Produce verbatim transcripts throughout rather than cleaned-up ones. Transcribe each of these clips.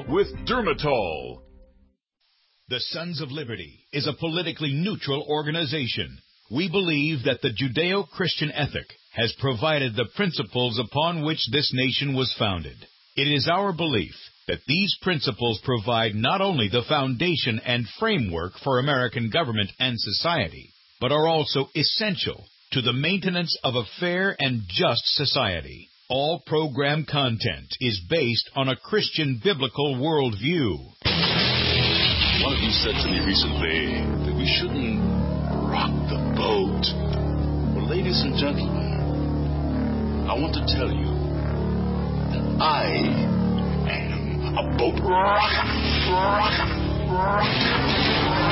with Dermatol. The Sons of Liberty is a politically neutral organization. We believe that the Judeo-Christian ethic has provided the principles upon which this nation was founded. It is our belief that these principles provide not only the foundation and framework for American government and society, but are also essential to the maintenance of a fair and just society. All program content is based on a Christian biblical worldview. One of you said to me recently that we shouldn't rock the boat. Well, ladies and gentlemen, I want to tell you that I am a boat rocker, rocker, rocker.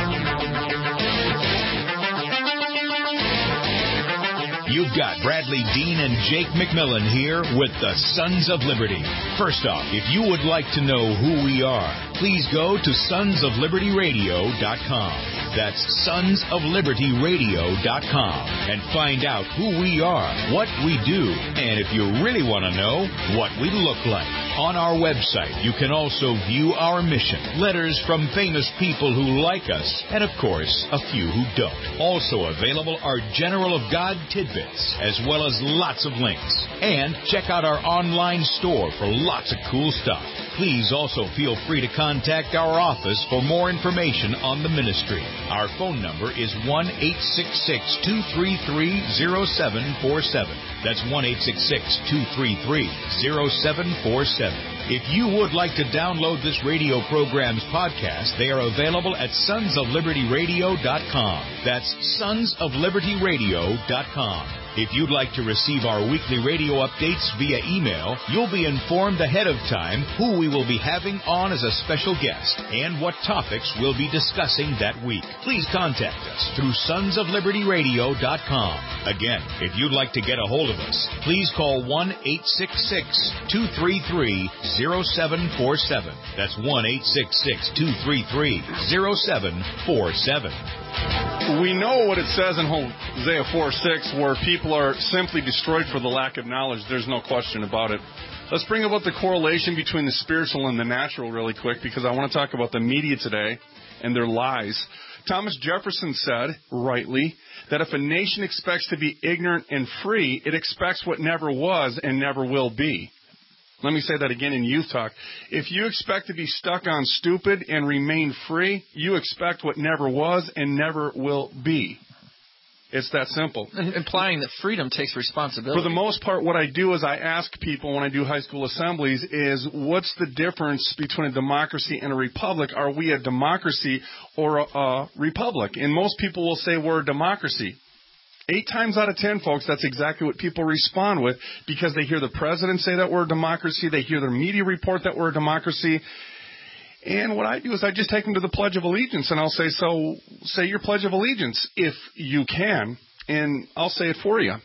You've got Bradley Dean and Jake McMillan here with the Sons of Liberty. First off, if you would like to know who we are, please go to sons of liberty radio dot com. That's sons of liberty radio dot com and find out who we are, what we do, and if you really want to know, what we look like. On our website, you can also view our mission, letters from famous people who like us, and of course, a few who don't. Also available are General of God tidbits, as well as lots of links. And check out our online store for lots of cool stuff. Please also feel free to contact our office for more information on the ministry. Our phone number is one eight six six, two three three, zero seven four seven. That's one eight six six, two three three, zero seven four seven. If you would like to download this radio program's podcast, they are available at sons of liberty radio dot com. That's sons of liberty radio dot com. If you'd like to receive our weekly radio updates via email, you'll be informed ahead of time who we will be having on as a special guest and what topics we'll be discussing that week. Please contact us through sons of liberty radio dot com. Again, if you'd like to get a hold of us, please call one eight six six, two three three, zero seven four seven. That's one eight six six, two three three, zero seven four seven. We know what it says in Hosea four six, where people are simply destroyed for the lack of knowledge. There's no question about it. Let's bring about the correlation between the spiritual and the natural really quick, because I want to talk about the media today and their lies. Thomas Jefferson said, rightly, that if a nation expects to be ignorant and free, it expects what never was and never will be. Let me say that again in youth talk. If you expect to be stuck on stupid and remain free, you expect what never was and never will be. It's that simple. Implying that freedom takes responsibility. For the most part, what I do is I ask people when I do high school assemblies is, what's the difference between a democracy and a republic? Are we a democracy or a, a republic? And most people will say we're a democracy. Eight times out of ten, folks, that's exactly what people respond with, because they hear the president say that we're a democracy. They hear their media report that we're a democracy. And what I do is I just take them to the Pledge of Allegiance, and I'll say, so say your Pledge of Allegiance if you can, and I'll say it for you.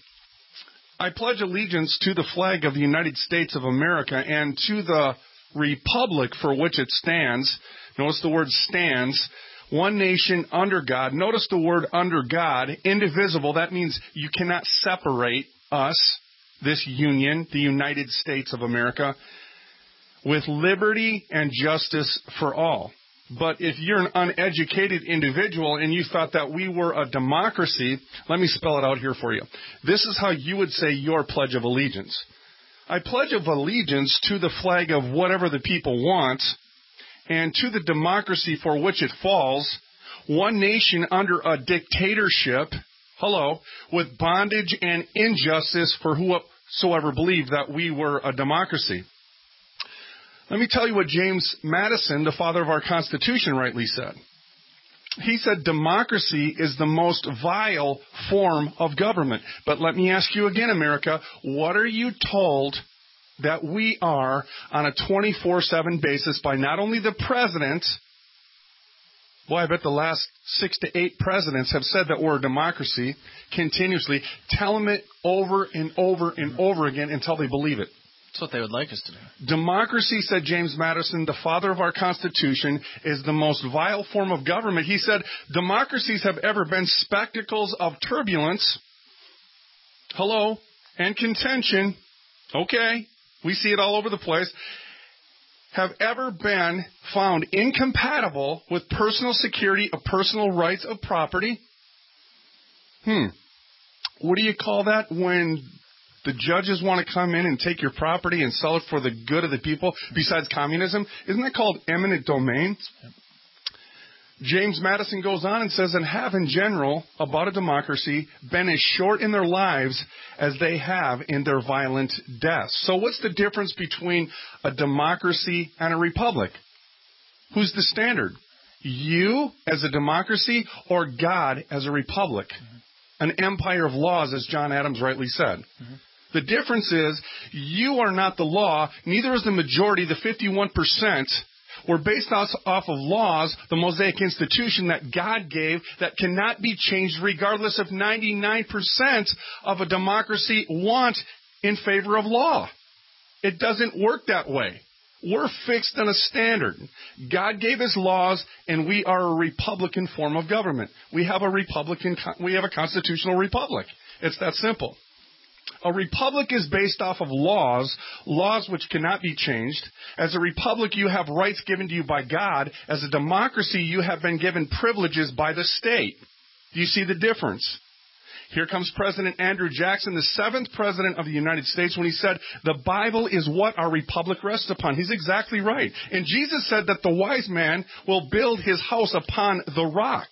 I pledge allegiance to the flag of the United States of America and to the republic for which it stands. Notice the word stands. One nation under God. Notice the word under God. Indivisible. That means you cannot separate us, this union, the United States of America, with liberty and justice for all. But if you're an uneducated individual and you thought that we were a democracy, let me spell it out here for you. This is how you would say your Pledge of Allegiance. I pledge of allegiance to the flag of whatever the people want, and to the democracy for which it falls, one nation under a dictatorship, hello, with bondage and injustice for whosoever believed that we were a democracy. Let me tell you what James Madison, the father of our Constitution, rightly said. He said democracy is the most vile form of government. But let me ask you again, America, what are you told that we are on a twenty-four seven basis by not only the president, boy, I bet the last six to eight presidents have said that we're a democracy continuously. Tell them it over and over and over again until they believe it. That's what they would like us to do. Democracy, said James Madison, the father of our Constitution, is the most vile form of government. He said democracies have ever been spectacles of turbulence, hello, and contention. Okay. We see it all over the place. have ever been found incompatible with personal security of personal rights of property? Hmm. What do you call that when the judges want to come in and take your property and sell it for the good of the people besides communism? Isn't that called eminent domain? James Madison goes on and says, and have in general, about a democracy, been as short in their lives as they have in their violent deaths. So what's the difference between a democracy and a republic? Who's the standard? You as a democracy or God as a republic? Mm-hmm. An empire of laws, as John Adams rightly said. Mm-hmm. The difference is you are not the law, neither is the majority, the fifty-one percent. We're based off of laws, the Mosaic institution that God gave that cannot be changed regardless of ninety-nine percent of a democracy want in favor of law. It doesn't work that way. We're fixed on a standard. God gave us laws, and we are a republican form of government. We have a republican, we have a constitutional republic. It's that simple. A republic is based off of laws, laws which cannot be changed. As a republic, you have rights given to you by God. As a democracy, you have been given privileges by the state. Do you see the difference? Here comes President Andrew Jackson, the seventh president of the United States, when he said, the Bible is what our republic rests upon. He's exactly right. And Jesus said that the wise man will build his house upon the rock.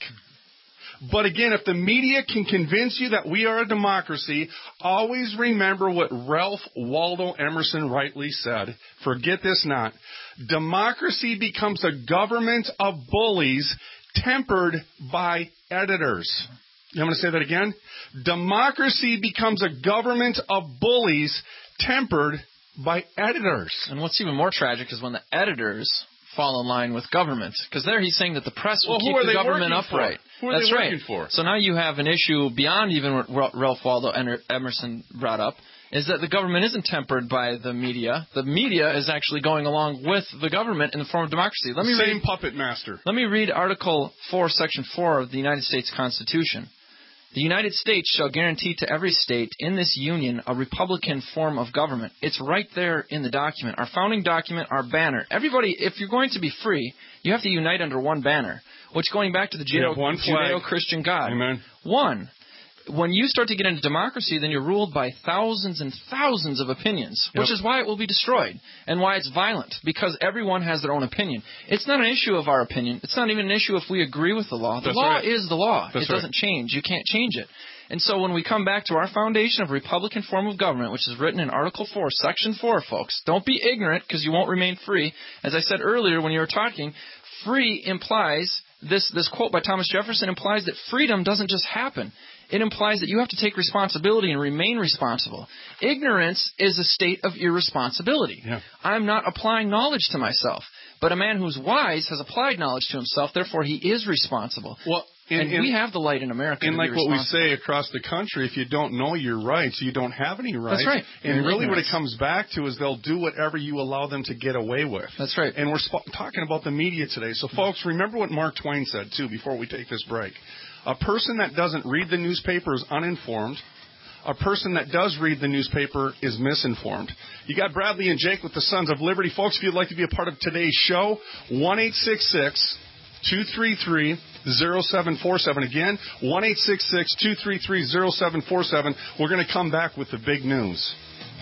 But again, if the media can convince you that we are a democracy, always remember what Ralph Waldo Emerson rightly said. Forget this not. Democracy becomes a government of bullies tempered by editors. I'm going to say that again. Democracy becomes a government of bullies tempered by editors. And what's even more tragic is when the editors fall in line with government. Because there he's saying that the press will well, keep the government upright. Who are That's they working right. for? So now you have an issue beyond even what Ralph Waldo Emerson brought up, is that the government isn't tempered by the media. The media is actually going along with the government in the form of democracy. Let me Same read, puppet master. Let me read Article four, Section four of the United States Constitution. The United States shall guarantee to every state in this union a republican form of government. It's right there in the document. Our founding document, our banner. Everybody, if you're going to be free, you have to unite under one banner, which going back to the Judeo- Judeo-Christian God. Amen. One. When you start to get into democracy, then you're ruled by thousands and thousands of opinions, which Yep. is why it will be destroyed and why it's violent, because everyone has their own opinion. It's not an issue of our opinion. It's not even an issue if we agree with the law. The That's law right. is the law. That's it doesn't right. change. You can't change it. And so when we come back to our foundation of republican form of government, which is written in Article four, Section four, folks, don't be ignorant because you won't remain free. As I said earlier when you were talking, free implies, this, this quote by Thomas Jefferson implies that freedom doesn't just happen. It implies that you have to take responsibility and remain responsible. Ignorance is a state of irresponsibility. Yeah. I'm not applying knowledge to myself. But a man who's wise has applied knowledge to himself, therefore he is responsible. Well, in, and in, we have the light in America. And to like be what we responsible. say across the country, if you don't know your rights, you don't have any rights. That's right. And You're really what it ignorance. comes back to is they'll do whatever you allow them to get away with. That's right. And we're sp- talking about the media today. So, folks, remember what Mark Twain said, too, before we take this break. A person that doesn't read the newspaper is uninformed. A person that does read the newspaper is misinformed. You got Bradley and Jake with the Sons of Liberty. Folks, if you'd like to be a part of today's show, one eight six six, two three three, zero seven four seven. Again, one eight six six, two three three, zero seven four seven. We're going to come back with the big news.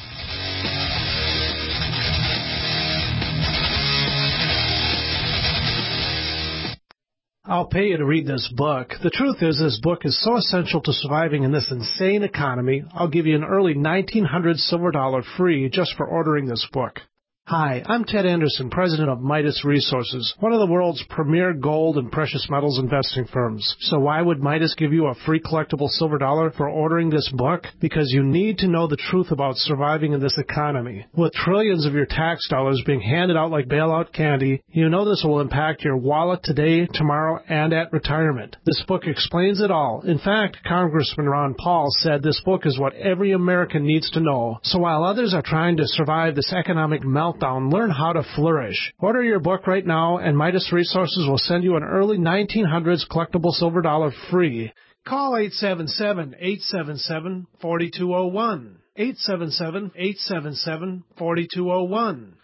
I'll pay you to read this book. The truth is, this book is so essential to surviving in this insane economy, I'll give you an early nineteen hundreds silver dollar free just for ordering this book. Hi, I'm Ted Anderson, president of Midas Resources, one of the world's premier gold and precious metals investing firms. So why would Midas give you a free collectible silver dollar for ordering this book? Because you need to know the truth about surviving in this economy. With trillions of your tax dollars being handed out like bailout candy, you know this will impact your wallet today, tomorrow, and at retirement. This book explains it all. In fact, Congressman Ron Paul said this book is what every American needs to know. So while others are trying to survive this economic meltdown, learn how to flourish. Order your book right now, and Midas Resources will send you an early nineteen hundreds collectible silver dollar free. Call eight seven seven, eight seven seven, four two zero one. eight seven seven, eight seven seven, four two zero one.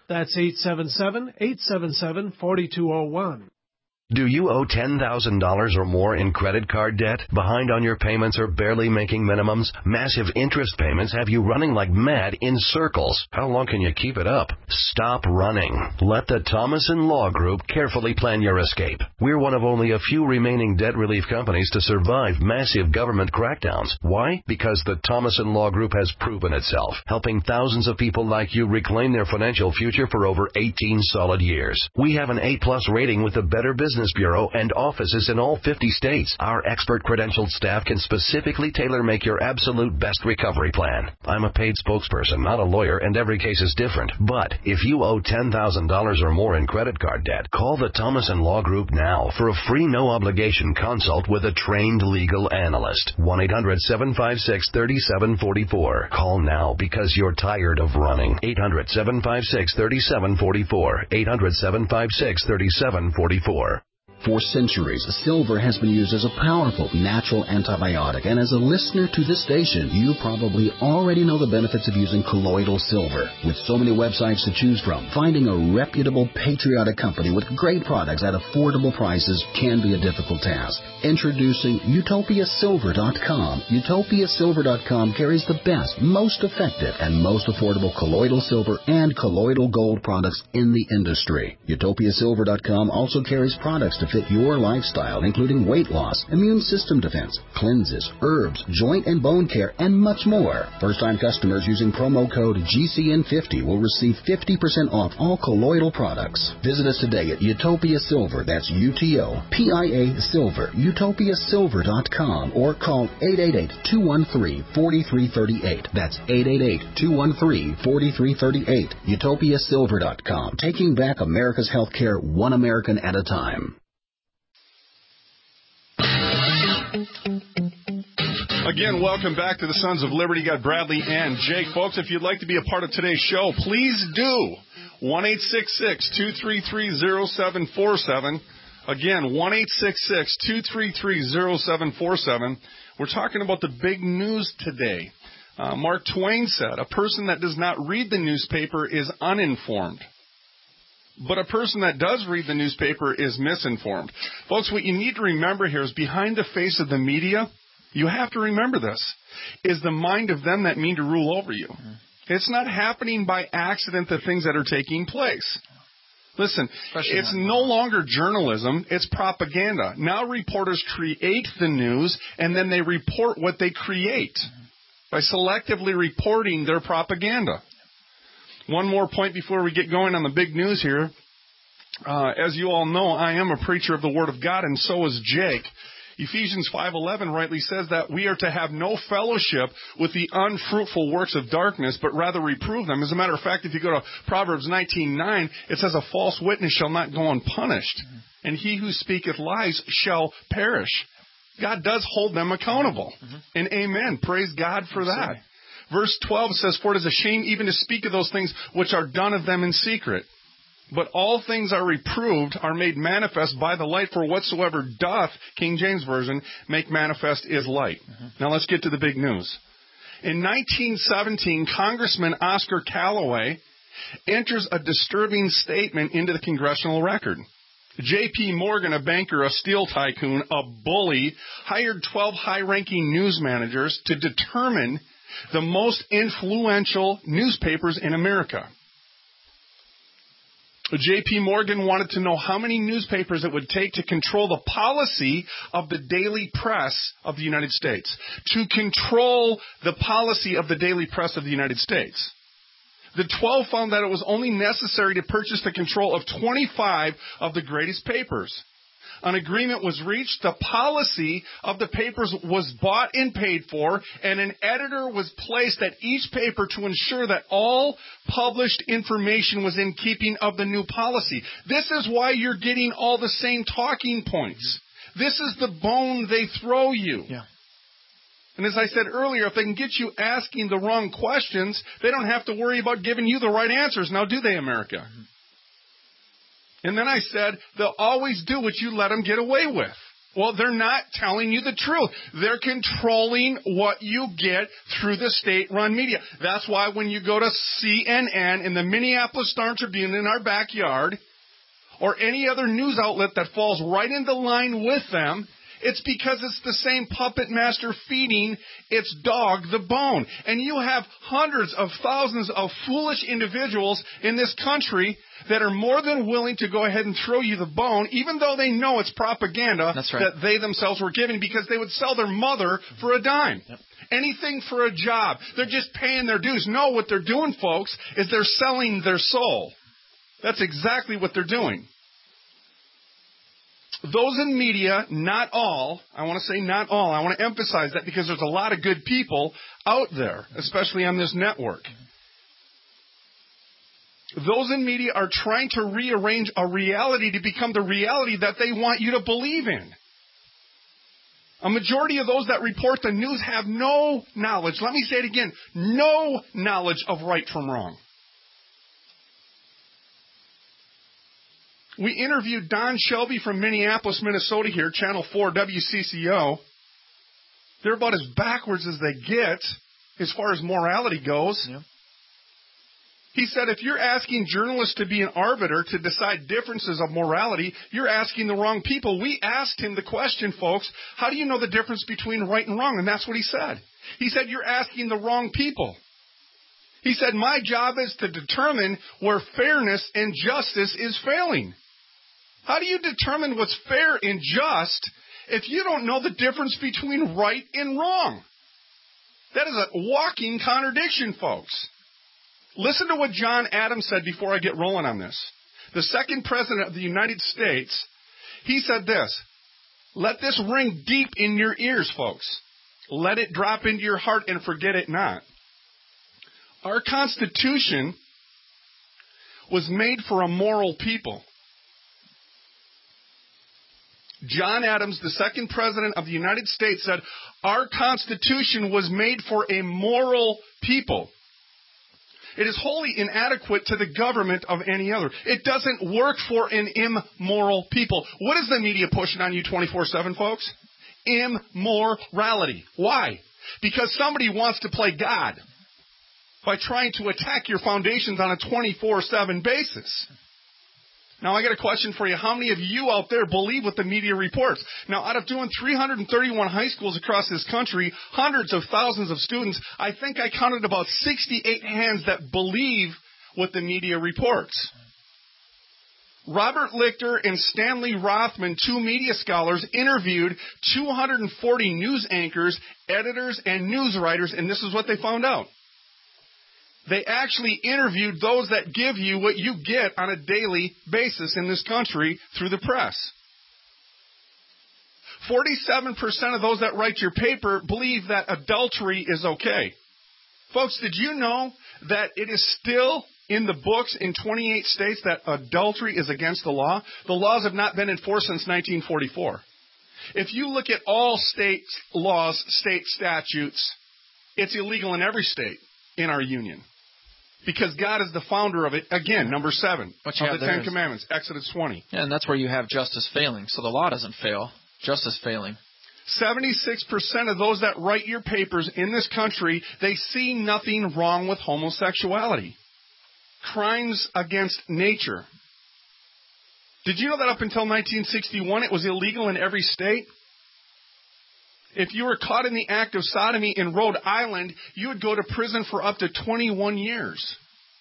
That's eight seven seven, eight seven seven, four two zero one. Do you owe ten thousand dollars or more in credit card debt? Behind on your payments or barely making minimums? Massive interest payments have you running like mad in circles. How long can you keep it up? Stop running. Let the Thomason Law Group carefully plan your escape. We're one of only a few remaining debt relief companies to survive massive government crackdowns. Why? Because the Thomason Law Group has proven itself, helping thousands of people like you reclaim their financial future for over eighteen solid years. We have an A plus rating with the Better Business Bureau and offices in all fifty states. Our expert credentialed staff can specifically tailor-make your absolute best recovery plan. I'm a paid spokesperson, not a lawyer, and every case is different. But if you owe ten thousand dollars or more in credit card debt, call the Thomason Law Group now for a free no-obligation consult with a trained legal analyst. one eight hundred, seven five six, three seven four four. Call now because you're tired of running. eight hundred, seven five six, three seven four four. eight hundred, seven five six, three seven four four. For centuries, silver has been used as a powerful natural antibiotic, and as a listener to this station, you probably already know the benefits of using colloidal silver. With so many websites to choose from, finding a reputable, patriotic company with great products at affordable prices can be a difficult task. Introducing Utopia Silver dot com. Utopia Silver dot com carries the best, most effective, and most affordable colloidal silver and colloidal gold products in the industry. Utopia Silver dot com also carries products to fit your lifestyle, including weight loss, immune system defense, cleanses, herbs, joint and bone care, and much more. First-time customers using promo code G C N fifty will receive fifty percent off all colloidal products. Visit us today at Utopia Silver, that's U T O P I A Silver, Utopia Silver dot com, or call eight eight eight, two one three, four three three eight. That's eight eight eight, two one three, four three three eight. Utopia Silver dot com, taking back America's healthcare one American at a time. Again, welcome back to the Sons of Liberty. Got Bradley and Jake. Folks, if you'd like to be a part of today's show, please do. one eight six six, two three three, zero seven four seven. Again, one eight six six, two three three, zero seven four seven. We're talking about the big news today. Uh, Mark Twain said, a person that does not read the newspaper is uninformed. But a person that does read the newspaper is misinformed. Folks, what you need to remember here is behind the face of the media, you have to remember this, is the mind of them that mean to rule over you. Mm-hmm. It's not happening by accident, the things that are taking place. Listen, Especially it's no longer journalism, it's propaganda. Now reporters create the news, and then they report what they create mm-hmm. by selectively reporting their propaganda. One more point before we get going on the big news here. Uh, as you all know, I am a preacher of the Word of God, and so is Jake. Ephesians five eleven rightly says that we are to have no fellowship with the unfruitful works of darkness, but rather reprove them. As a matter of fact, if you go to Proverbs nineteen nine, it says a false witness shall not go unpunished, and he who speaketh lies shall perish. God does hold them accountable. Mm-hmm. And amen. Praise God for that. Verse twelve says, for it is a shame even to speak of those things which are done of them in secret. But all things are reproved, are made manifest by the light, for whatsoever doth, King James Version, make manifest is light. Mm-hmm. Now let's get to the big news. In nineteen seventeen, Congressman Oscar Callaway enters a disturbing statement into the congressional record. J P Morgan, a banker, a steel tycoon, a bully, hired twelve high-ranking news managers to determine the most influential newspapers in America. J P Morgan wanted to know how many newspapers it would take to control the policy of the daily press of the United States. To control the policy of the daily press of the United States. The twelve found that it was only necessary to purchase the control of twenty-five of the greatest papers. An agreement was reached, the policy of the papers was bought and paid for, and an editor was placed at each paper to ensure that all published information was in keeping of the new policy. This is why you're getting all the same talking points. This is the bone they throw you. Yeah. And as I said earlier, if they can get you asking the wrong questions, they don't have to worry about giving you the right answers. Now, do they, America? And then I said, they'll always do what you let them get away with. Well, they're not telling you the truth. They're controlling what you get through the state-run media. That's why when you go to C N N in the Minneapolis Star-Tribune in our backyard, or any other news outlet that falls right into line with them, it's because it's the same puppet master feeding its dog the bone. And you have hundreds of thousands of foolish individuals in this country that are more than willing to go ahead and throw you the bone, even though they know it's propaganda That's right. that they themselves were giving, because they would sell their mother for a dime. Yep. Anything for a job. They're just paying their dues. No, what they're doing, folks, is they're selling their soul. That's exactly what they're doing. Those in media, not all, I want to say not all, I want to emphasize that because there's a lot of good people out there, especially on this network. Those in media are trying to rearrange a reality to become the reality that they want you to believe in. A majority of those that report the news have no knowledge, let me say it again, no knowledge of right from wrong. We interviewed Don Shelby from Minneapolis, Minnesota here, Channel four W C C O. They're about as backwards as they get as far as morality goes. Yeah. He said, if you're asking journalists to be an arbiter to decide differences of morality, you're asking the wrong people. We asked him the question, folks, how do you know the difference between right and wrong? And that's what he said. He said, you're asking the wrong people. He said, my job is to determine where fairness and justice is failing. How do you determine what's fair and just if you don't know the difference between right and wrong? That is a walking contradiction, folks. Listen to what John Adams said before I get rolling on this. The second president of the United States, he said this, let this ring deep in your ears, folks. Let it drop into your heart and forget it not. Our Constitution was made for a moral people. John Adams, the second president of the United States, said, our Constitution was made for a moral people. It is wholly inadequate to the government of any other. It doesn't work for an immoral people. What is the media pushing on you twenty-four seven, folks? Immorality. Why? Because somebody wants to play God by trying to attack your foundations on a twenty-four seven basis. Now, I got a question for you. How many of you out there believe what the media reports? Now, out of doing three hundred thirty-one high schools across this country, hundreds of thousands of students, I think I counted about sixty-eight hands that believe what the media reports. Robert Lichter and Stanley Rothman, two media scholars, interviewed two hundred forty news anchors, editors, and news writers, and this is what they found out. They actually interviewed those that give you what you get on a daily basis in this country through the press. forty-seven percent of those that write your paper believe that adultery is okay. Folks, did you know that it is still in the books in twenty-eight states that adultery is against the law? The laws have not been enforced since nineteen forty-four. If you look at all state laws, state statutes, it's illegal in every state in our union. Because God is the founder of it. Again, number seven of the Ten Commandments, Exodus twenty. Yeah, and that's where you have justice failing. So the law doesn't fail, justice failing. seventy-six percent of those that write your papers in this country, they see nothing wrong with homosexuality. Crimes against nature. Did you know that up until nineteen sixty-one, it was illegal in every state? If you were caught in the act of sodomy in Rhode Island, you would go to prison for up to twenty-one years.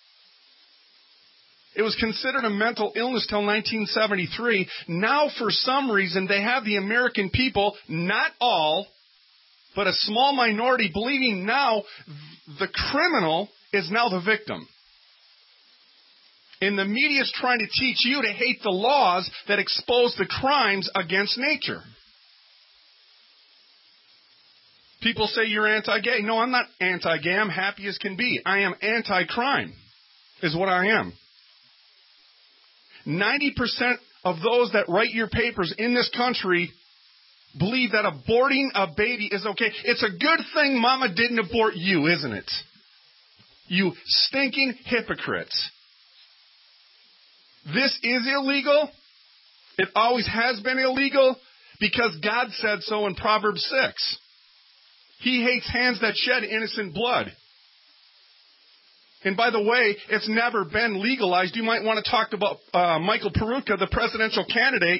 It was considered a mental illness till nineteen seventy-three. Now, for some reason, they have the American people, not all, but a small minority, believing now the criminal is now the victim. And the media is trying to teach you to hate the laws that expose the crimes against nature. People say you're anti-gay. No, I'm not anti-gay. I'm happy as can be. I am anti-crime, is what I am. ninety percent of those that write your papers in this country believe that aborting a baby is okay. It's a good thing Mama didn't abort you, isn't it? You stinking hypocrites. This is illegal. It always has been illegal. because God said so in Proverbs six. He hates hands that shed innocent blood. And by the way, it's never been legalized. You might want to talk about uh, Michael Peroutka, the presidential candidate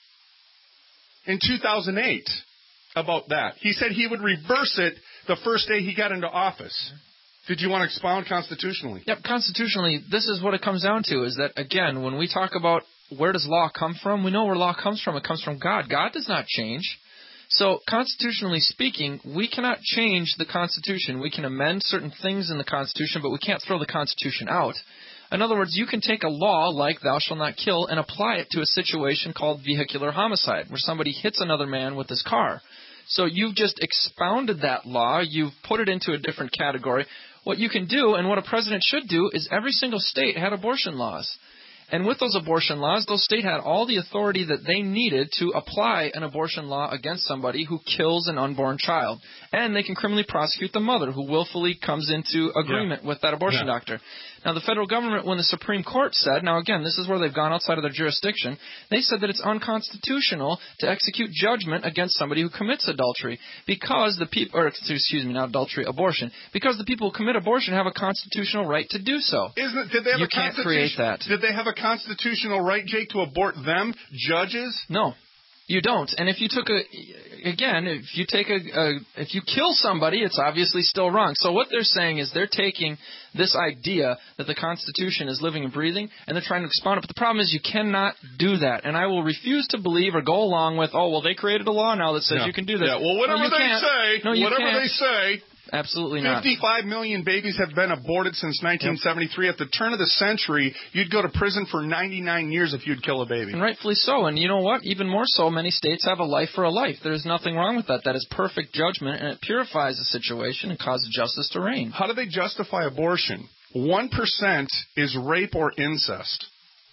in two thousand eight, about that. He said he would reverse it the first day he got into office. Did you want to expound constitutionally? Yep, constitutionally, this is what it comes down to, is that, again, when we talk about where does law come from, we know where law comes from. It comes from God. God does not change. So, constitutionally speaking, we cannot change the Constitution. We can amend certain things in the Constitution, but we can't throw the Constitution out. In other words, you can take a law like thou shalt not kill and apply it to a situation called vehicular homicide, where somebody hits another man with his car. So you've just expounded that law. You've put it into a different category. What you can do, and what a president should do, is every single state had abortion laws. And with those abortion laws, those states had all the authority that they needed to apply an abortion law against somebody who kills an unborn child. And they can criminally prosecute the mother who willfully comes into agreement yeah. with that abortion yeah. doctor. Now, the federal government, when the Supreme Court said, now again, this is where they've gone outside of their jurisdiction, they said that it's unconstitutional to execute judgment against somebody who commits adultery because the people, or excuse me, not adultery, abortion, because the people who commit abortion have a constitutional right to do so. Isn't it, did they have you a can't create that. Did they have a constitutional right, Jake, to abort them, judges? No. You don't. And if you took a, again, if you take a, a, if you kill somebody, it's obviously still wrong. So what they're saying is they're taking this idea that the Constitution is living and breathing, and they're trying to expound it. But the problem is you cannot do that. And I will refuse to believe or go along with, oh, well, they created a law now that says yeah. you can do this. Yeah, well, whatever no, they can't. say, no, you whatever can't. they say. Absolutely not. fifty-five million babies have been aborted since nineteen seventy-three. Yep. At the turn of the century, you'd go to prison for ninety-nine years if you'd kill a baby. And rightfully so. And you know what? Even more so, many states have a life for a life. There's nothing wrong with that. That is perfect judgment, and it purifies the situation and causes justice to reign. How do they justify abortion? one percent is rape or incest.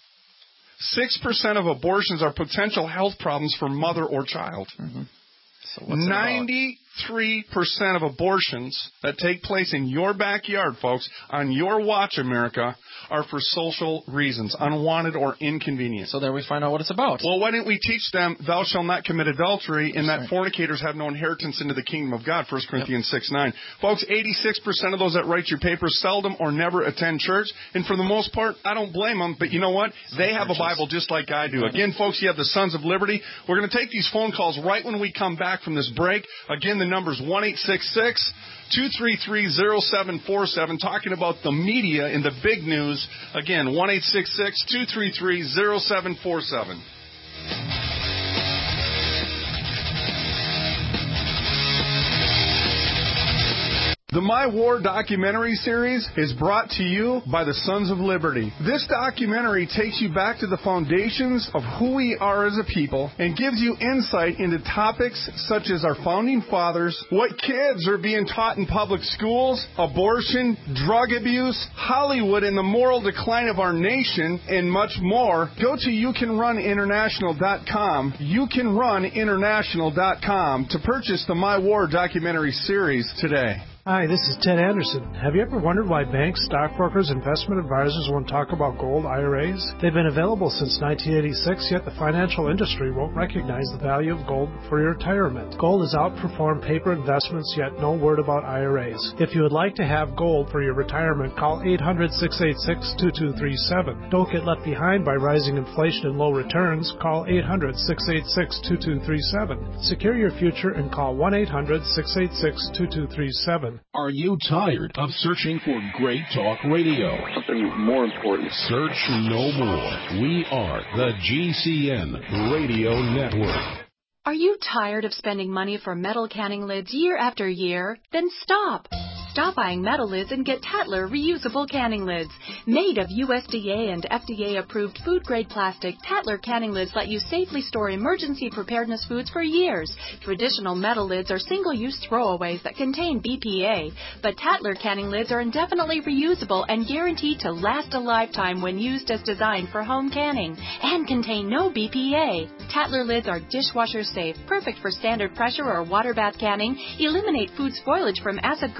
six percent of abortions are potential health problems for mother or child. Mm-hmm. So what's ninety-three percent of abortions that take place in your backyard, folks, on your watch, America, are for social reasons, unwanted or inconvenient. So there we find out what it's about. Well, why didn't we teach them, thou shalt not commit adultery, and that right. fornicators have no inheritance into the kingdom of God, First Corinthians yep. six nine. Folks, eighty-six percent of those that write your papers seldom or never attend church, and for the most part, I don't blame them, but you know what? They have a Bible just like I do. Again, folks, you have the Sons of Liberty. We're going to take these phone calls right when we come back from this break. Again, the number's one eight six six, two three three, zero seven four seven, talking about the media and the big news. Again, one eight six six, two three three, zero seven four seven. The My War documentary series is brought to you by the Sons of Liberty. This documentary takes you back to the foundations of who we are as a people and gives you insight into topics such as our founding fathers, what kids are being taught in public schools, abortion, drug abuse, Hollywood and the moral decline of our nation, and much more. Go to you can run international dot com, you can run international dot com to purchase the My War documentary series today. Hi, this is Ted Anderson. Have you ever wondered why banks, stockbrokers, investment advisors won't talk about gold I R As? They've been available since nineteen eighty-six, yet the financial industry won't recognize the value of gold for your retirement. Gold has outperformed paper investments, yet no word about I R As. If you would like to have gold for your retirement, call eight hundred, six eight six, two two three seven. Don't get left behind by rising inflation and low returns. Call eight hundred, six eight six, two two three seven. Secure your future and call one eight hundred, six eight six, two two three seven. Are you tired of searching for great talk radio? Something more important. Search no more. We are the G C N Radio Network. Are you tired of spending money for metal canning lids year after year? Then stop. Stop buying metal lids and get Tatler reusable canning lids. Made of U S D A and F D A-approved food-grade plastic, Tatler canning lids let you safely store emergency preparedness foods for years. Traditional metal lids are single-use throwaways that contain B P A, but Tatler canning lids are indefinitely reusable and guaranteed to last a lifetime when used as designed for home canning, and contain no B P A. Tatler lids are dishwasher safe, perfect for standard pressure or water bath canning, eliminate food spoilage from acid corrosion,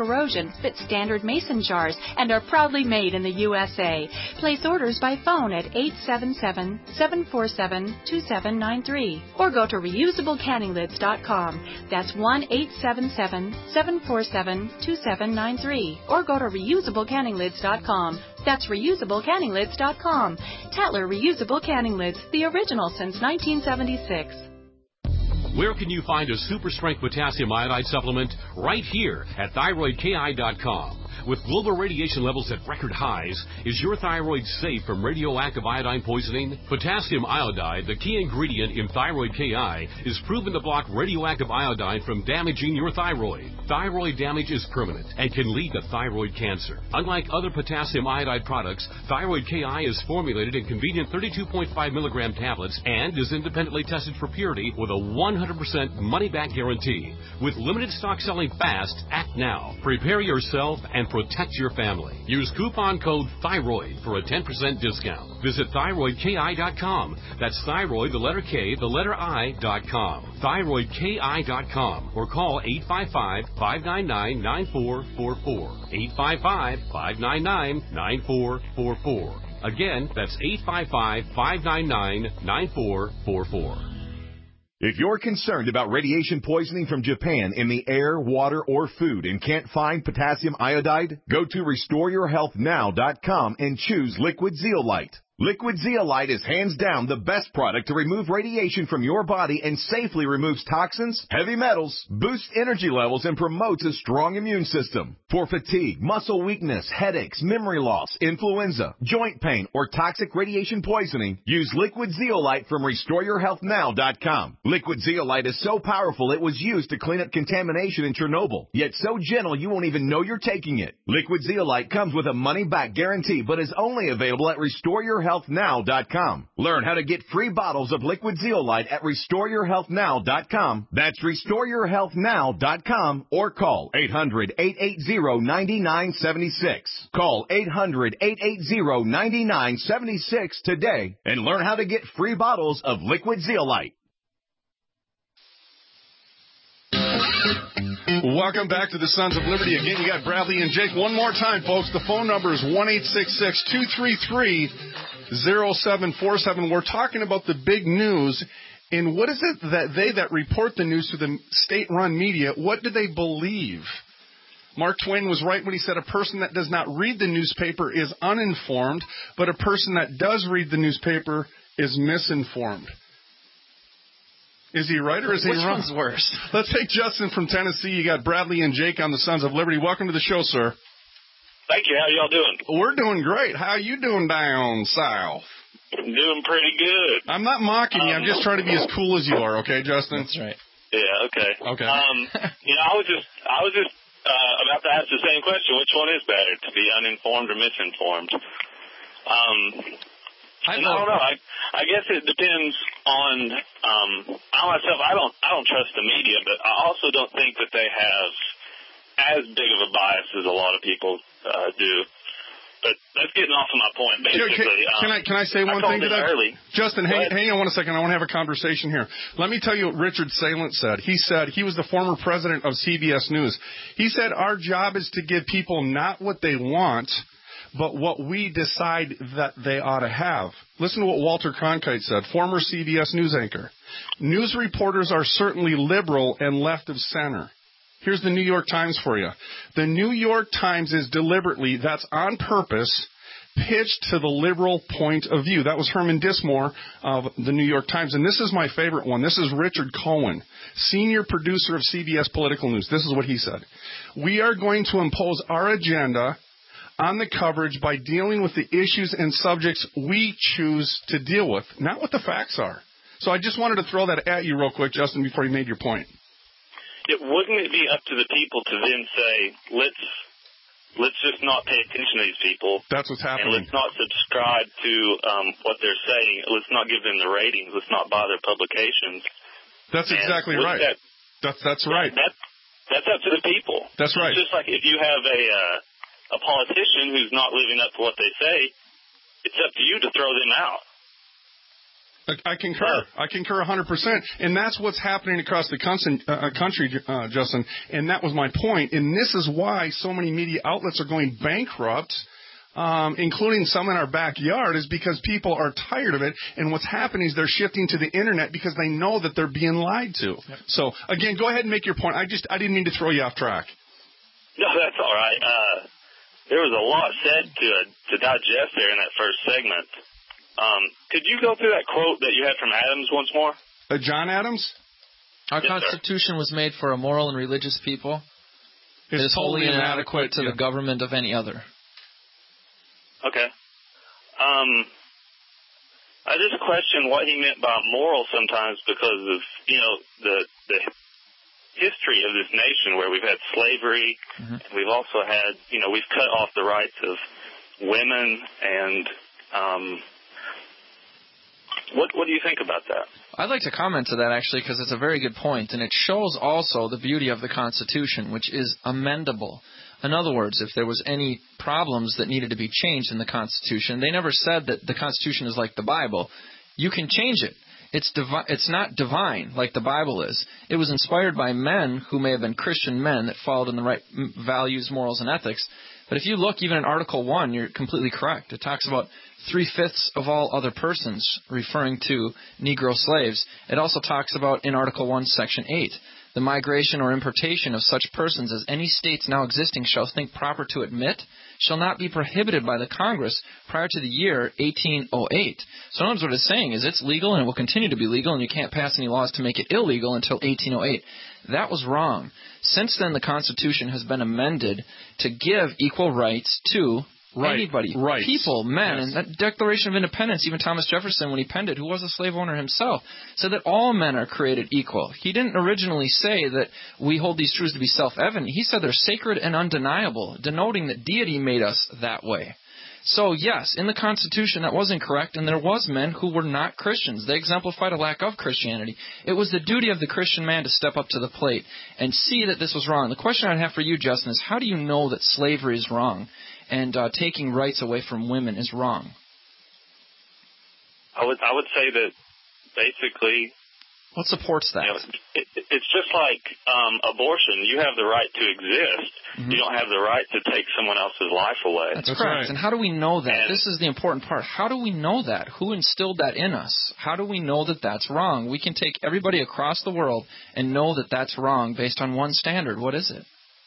dimensions, fit standard mason jars, and are proudly made in the U S A. Place orders by phone at eight seven seven, seven four seven, two seven nine three or go to reusable canning lids dot com. That's one eight seven seven, seven four seven, two seven nine three or go to reusable canning lids dot com. That's reusable canning lids dot com. Tatler Reusable Canning Lids, the original since nineteen seventy-six. Where can you find a super strength potassium iodide supplement? Right here at thyroid K I dot com. With global radiation levels at record highs, is your thyroid safe from radioactive iodine poisoning? Potassium iodide, the key ingredient in Thyroid K I, is proven to block radioactive iodine from damaging your thyroid. Thyroid damage is permanent and can lead to thyroid cancer. Unlike other potassium iodide products, Thyroid K I is formulated in convenient thirty-two point five milligram tablets and is independently tested for purity with a one hundred percent money-back guarantee. With limited stock selling fast, act now. Prepare yourself and protect your family. Use coupon code THYROID for a ten percent discount. Visit thyroid K I dot com. That's thyroid, the letter K, the letter I dot com. thyroid K I dot com or call eight five five, five nine nine, nine four four four. eight five five, five nine nine, nine four four four. Again, that's eight five five, five nine nine, nine four four four. If you're concerned about radiation poisoning from Japan in the air, water, or food and can't find potassium iodide, go to restore your health now dot com and choose Liquid Zeolite. Liquid Zeolite is hands down the best product to remove radiation from your body and safely removes toxins, heavy metals, boosts energy levels, and promotes a strong immune system. For fatigue, muscle weakness, headaches, memory loss, influenza, joint pain, or toxic radiation poisoning, use Liquid Zeolite from restore your health now dot com. Liquid Zeolite is so powerful it was used to clean up contamination in Chernobyl, yet so gentle you won't even know you're taking it. Liquid Zeolite comes with a money-back guarantee but is only available at restore your health now dot com. Learn how to get free bottles of Liquid Zeolite at restore your health now dot com. That's restore your health now dot com or call eight hundred, eight eight zero, nine nine seven six. Call eight hundred, eight eight zero, nine nine seven six today and learn how to get free bottles of Liquid Zeolite. Welcome back to the Sons of Liberty. Again, you got Bradley and Jake. One more time, folks. The phone number is one eight six six, two three three, zero seven four seven. We're talking about the big news. And what is it that they that report the news to the state-run media, what do they believe? Mark Twain was right when he said a person that does not read the newspaper is uninformed, but a person that does read the newspaper is misinformed. Is he right or is he Which wrong? Which one's worse? Let's take Justin from Tennessee. You got Bradley and Jake on the Sons of Liberty. Welcome to the show, sir. Thank you. How y'all doing? We're doing great. How you doing down south? Doing pretty good. I'm not mocking you. Um, I'm just trying to be as cool as you are, okay, Justin? That's right. Yeah, okay. Okay. Um, you know, I was just, I was just uh, about to ask the same question. Which one is better, to be uninformed or misinformed? Um, I, and I don't know. I, I guess it depends on. Um, I myself, I don't, I don't trust the media, but I also don't think that they have as big of a bias as a lot of people uh, do. But that's getting off of my point, basically. Can, can, um, I, can I say one I thing to that? Early. Justin, hang, hang on one second. I want to have a conversation here. Let me tell you what Richard Salent said. He said, he was the former president of C B S News. He said, our job is to give people not what they want, but what we decide that they ought to have. Listen to what Walter Cronkite said, former C B S News anchor. News reporters are certainly liberal and left of center. Here's the New York Times for you. The New York Times is deliberately, that's on purpose, pitched to the liberal point of view. That was Herman Dismore of the New York Times. And this is my favorite one. This is Richard Cohen, senior producer of C B S Political News. This is what he said. We are going to impose our agenda on the coverage by dealing with the issues and subjects we choose to deal with, not what the facts are. So I just wanted to throw that at you real quick, Justin, before you made your point. It, wouldn't it be up to the people to then say, let's let's just not pay attention to these people? That's what's happening. And let's not subscribe to um, what they're saying. Let's not give them the ratings. Let's not buy their publications. That's and exactly right. That, that's that's right. That, that's up to the people. That's right. It's just like if you have a uh, a politician who's not living up to what they say, it's up to you to throw them out. I concur. I concur one hundred percent. And that's what's happening across the country, uh, Justin. And that was my point. And this is why so many media outlets are going bankrupt, um, including some in our backyard, is because people are tired of it. And what's happening is they're shifting to the Internet because they know that they're being lied to. Yep. So, again, go ahead and make your point. I just I didn't mean to throw you off track. No, that's all right. Uh, there was a lot said to, to digest there in that first segment. Um, could you go through that quote that you had from Adams once more? Uh, John Adams? Our yes, Constitution sir. was made for a moral and religious people. It's it is wholly inadequate to yeah. the government of any other. Okay. Um, I just question what he meant by moral sometimes because of, you know, the the history of this nation where we've had slavery. Mm-hmm. And we've also had, you know, we've cut off the rights of women and... Um, What What do you think about that? I'd like to comment to that, actually, because it's a very good point, and it shows also the beauty of the Constitution, which is amendable. In other words, if there was any problems that needed to be changed in the Constitution, they never said that the Constitution is like the Bible. You can change it. It's divi- It's not divine like the Bible is. It was inspired by men who may have been Christian men that followed in the right values, morals, and ethics. But if you look even in Article one, you're completely correct. It talks about three-fifths of all other persons, referring to Negro slaves. It also talks about, in Article one, Section eight, the migration or importation of such persons as any states now existing shall think proper to admit shall not be prohibited by the Congress prior to the year eighteen oh eight. So in other words, what it's saying is it's legal and it will continue to be legal, and you can't pass any laws to make it illegal until eighteen oh eight. That was wrong. Since then, the Constitution has been amended to give equal rights to right. anybody, right. people, men. Yes. And that Declaration of Independence, even Thomas Jefferson, when he penned it, who was a slave owner himself, said that all men are created equal. He didn't originally say that we hold these truths to be self-evident. He said they're sacred and undeniable, denoting that deity made us that way. So, yes, in the Constitution, that was incorrect, and there was men who were not Christians. They exemplified a lack of Christianity. It was the duty of the Christian man to step up to the plate and see that this was wrong. The question I'd have for you, Justin, is how do you know that slavery is wrong and uh, taking rights away from women is wrong? I would I would say that basically... What supports that? You know, it, it's just like um, abortion. You have the right to exist. Mm-hmm. You don't have the right to take someone else's life away. That's, That's correct. Right. And how do we know that? And this is the important part. How do we know that? Who instilled that in us? How do we know that that's wrong? We can take everybody across the world and know that that's wrong based on one standard. What is it?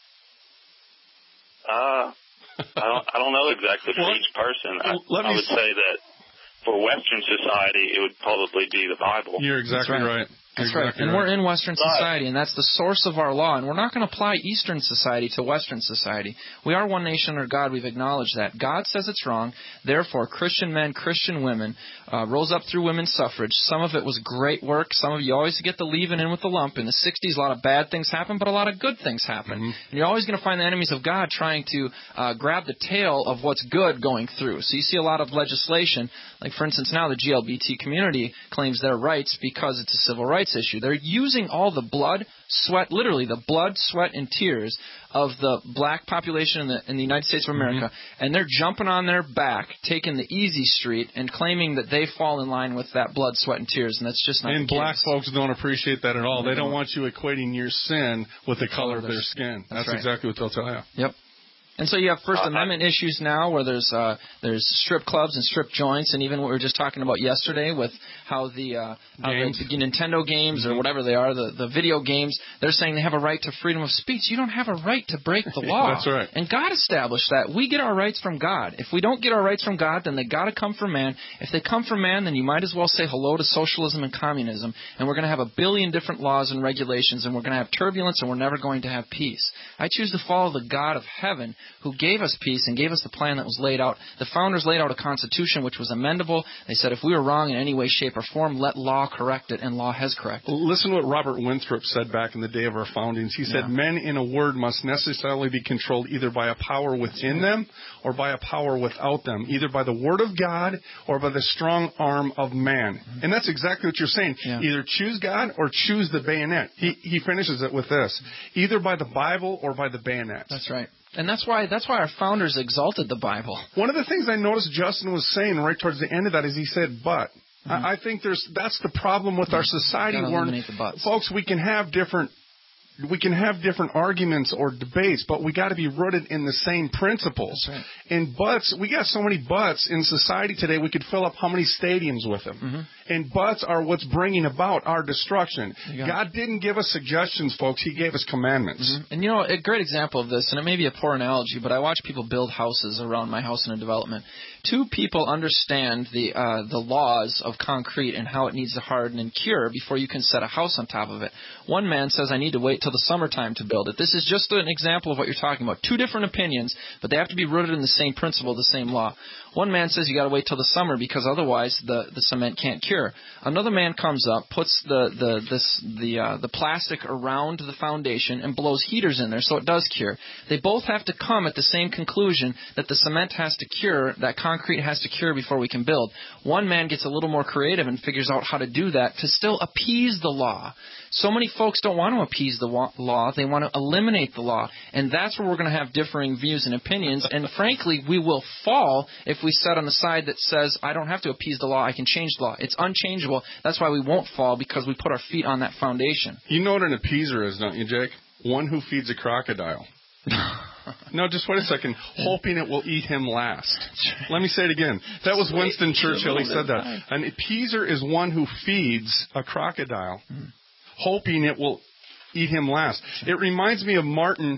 Uh, I don't, I don't know exactly for each person. I, Let me I would say that for Western society, it would probably be the Bible. You're exactly That's right. right. That's exactly right. And right. we're in Western society, and that's the source of our law. And we're not going to apply Eastern society to Western society. We are one nation under God. We've acknowledged that. God says it's wrong. Therefore, Christian men, Christian women uh, rose up through women's suffrage. Some of it was great work. Some of you always get the leaving in with the lump. In the sixties, a lot of bad things happen, but a lot of good things happen. Mm-hmm. And you're always going to find the enemies of God trying to uh, grab the tail of what's good going through. So you see a lot of legislation. Like, for instance, now the G L B T community claims their rights because it's a civil rights issue. They're using all the blood, sweat, literally the blood, sweat, and tears of the black population in the, in the United States of America, mm-hmm. and they're jumping on their back, taking the easy street, and claiming that they fall in line with that blood, sweat, and tears, and that's just not and the case. And black folks don't appreciate that at all. They, they don't, don't want you equating your sin with the color of their skin. That's, that's right. exactly what they'll tell you. Yep. And so you have First Amendment issues now where there's uh, there's strip clubs and strip joints, and even what we were just talking about yesterday with how the, uh, how the Nintendo games or whatever they are, the, the video games, they're saying they have a right to freedom of speech. You don't have a right to break the law. That's right. And God established that. We get our rights from God. If we don't get our rights from God, then they got to come from man. If they come from man, then you might as well say hello to socialism and communism, and we're going to have a billion different laws and regulations, and we're going to have turbulence, and we're never going to have peace. I choose to follow the God of heaven who gave us peace and gave us the plan that was laid out. The founders laid out a constitution which was amendable. They said if we were wrong in any way, shape, or form, let law correct it, and law has corrected it. Listen to what Robert Winthrop said back in the day of our foundings. He said, yeah. men in a word must necessarily be controlled either by a power within them or by a power without them, either by the word of God or by the strong arm of man. Mm-hmm. And that's exactly what you're saying. Yeah. Either choose God or choose the bayonet. He, he finishes it with this, either by the Bible or by the bayonet. That's right. And that's why that's why our founders exalted the Bible. One of the things I noticed Justin was saying right towards the end of that is he said, but. Mm-hmm. I, I think there's that's the problem with our society. Where, folks, we can have different we can have different arguments or debates, but we got to be rooted in the same principles. Right. And butts, we got so many butts in society today. We could fill up how many stadiums with them. Mm-hmm. And butts are what's bringing about our destruction. God it. didn't give us suggestions, folks. He gave us commandments. Mm-hmm. And, you know, a great example of this, and it may be a poor analogy, but I watch people build houses around my house in a development. Two people understand the uh, the laws of concrete and how it needs to harden and cure before you can set a house on top of it. One man says, I need to wait till the summertime to build it. This is just an example of what you're talking about. Two different opinions, but they have to be rooted in the same principle, the same law. One man says you got to wait till the summer because otherwise the, the cement can't cure. Another man comes up, puts the the this the uh, the plastic around the foundation and blows heaters in there so it does cure. They both have to come at the same conclusion that the cement has to cure, that concrete has to cure before we can build. One man gets a little more creative and figures out how to do that to still appease the law. So many folks don't want to appease the law. They want to eliminate the law. And that's where we're going to have differing views and opinions. And frankly, we will fall if we set on the side that says, I don't have to appease the law. I can change the law. It's unchangeable. That's why we won't fall, because we put our feet on that foundation. You know what an appeaser is, don't you, Jake? One who feeds a crocodile. No, just wait a second. Hoping it will eat him last. Let me say it again. That was Winston Churchill. He said that. An appeaser is one who feeds a crocodile, mm-hmm. hoping it will eat him last. It reminds me of Martin,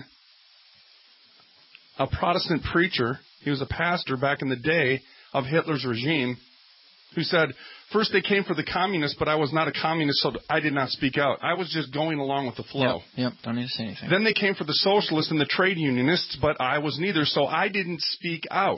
a Protestant preacher. He was a pastor back in the day of Hitler's regime, who said, first they came for the communists, but I was not a communist, so I did not speak out. I was just going along with the flow. Yep, yep, don't need to say anything. Then they came for the socialists and the trade unionists, but I was neither, so I didn't speak out.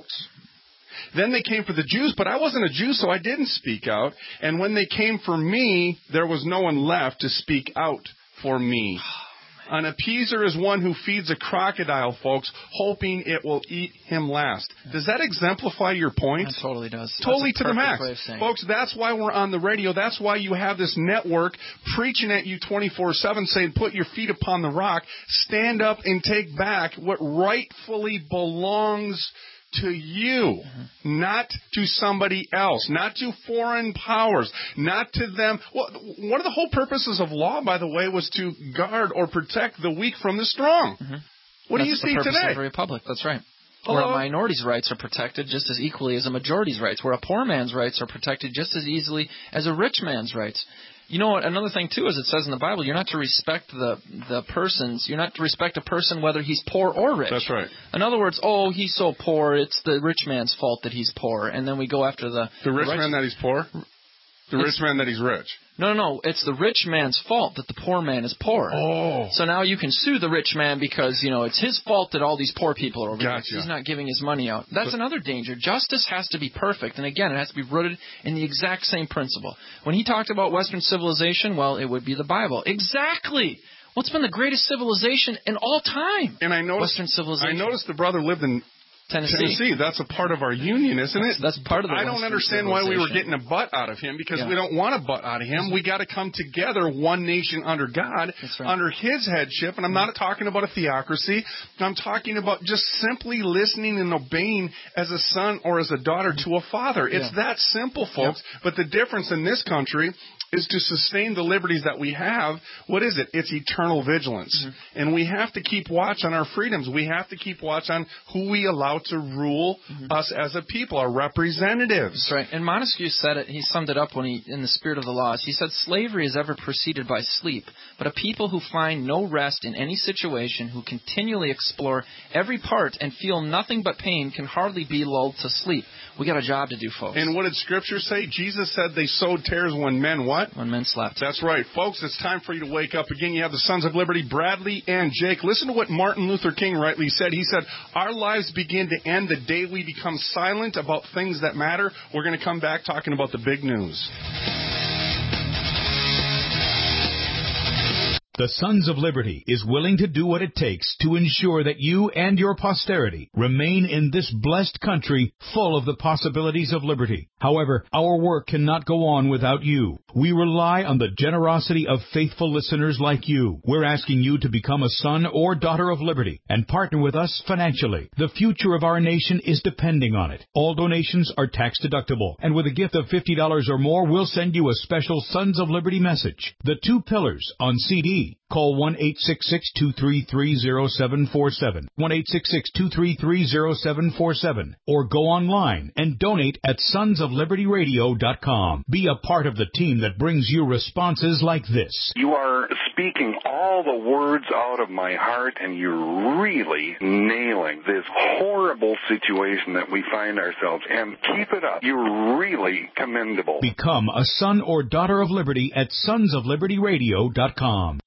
Then they came for the Jews, but I wasn't a Jew, so I didn't speak out. And when they came for me, there was no one left to speak out for me. An appeaser is one who feeds a crocodile, folks, hoping it will eat him last. Does that exemplify your point? It totally does. Totally to the max. Folks, that's why we're on the radio. That's why you have this network preaching at you twenty-four seven saying, put your feet upon the rock, stand up and take back what rightfully belongs to you, mm-hmm. not to somebody else, not to foreign powers, not to them. Well, one of the whole purposes of law, by the way, was to guard or protect the weak from the strong. Mm-hmm. What That's do you see the purpose today? Of a republic. That's right. Hello? Where a minority's rights are protected just as equally as a majority's rights, where a poor man's rights are protected just as easily as a rich man's rights. You know what? Another thing, too, is it says in the Bible, you're not to respect the the persons. You're not to respect a person whether he's poor or rich. That's right. In other words, oh, he's so poor, it's the rich man's fault that he's poor. And then we go after the... The rich the man that he's poor? The rich man that he's rich. No, no, no. It's the rich man's fault that the poor man is poor. Oh. So now you can sue the rich man because, you know, it's his fault that all these poor people are over Gotcha. here. He's not giving his money out. That's but, another danger. Justice has to be perfect. And again, it has to be rooted in the exact same principle. When he talked about Western civilization, well, it would be the Bible. Exactly. What's been the greatest civilization in all time? And I noticed, Western civilization. I noticed the brother lived in Tennessee. Tennessee. That's a part of our union, isn't that's, it? That's part of the I don't understand why we were getting a butt out of him, because yeah. we don't want a butt out of him. We got to come together, one nation under God, right. under His headship. And I'm not talking about a theocracy. I'm talking about just simply listening and obeying as a son or as a daughter to a father. It's yeah. that simple, folks. Yep. But the difference in this country is to sustain the liberties that we have. What is it? It's eternal vigilance. Mm-hmm. And we have to keep watch on our freedoms. We have to keep watch on who we allow to rule mm-hmm. us as a people, our representatives. That's right. And Montesquieu said it, he summed it up when he, in the spirit of the laws, he said, slavery is ever preceded by sleep, but a people who find no rest in any situation, who continually explore every part and feel nothing but pain, can hardly be lulled to sleep. We got a job to do, folks. And what did Scripture say? Jesus said they sowed tares when men what? When men slept. That's right. Folks, it's time for you to wake up again. You have the Sons of Liberty, Bradley and Jake. Listen to what Martin Luther King rightly said. He said, our lives begin to end the day we become silent about things that matter. We're going to come back talking about the big news. The Sons of Liberty is willing to do what it takes to ensure that you and your posterity remain in this blessed country full of the possibilities of liberty. However, our work cannot go on without you. We rely on the generosity of faithful listeners like you. We're asking you to become a son or daughter of liberty and partner with us financially. The future of our nation is depending on it. All donations are tax deductible, and with a gift of fifty dollars or more, we'll send you a special Sons of Liberty message. The Two Pillars on C D. Call one eight six six, two three three, zero seven four seven, one eight six six, two three three, zero seven four seven, or go online and donate at sons of liberty radio dot com. Be a part of the team that brings you responses like this. You are speaking all the words out of my heart, and you're really nailing this horrible situation that we find ourselves in. Keep it up. You're really commendable. Become a son or daughter of liberty at sons of liberty radio dot com.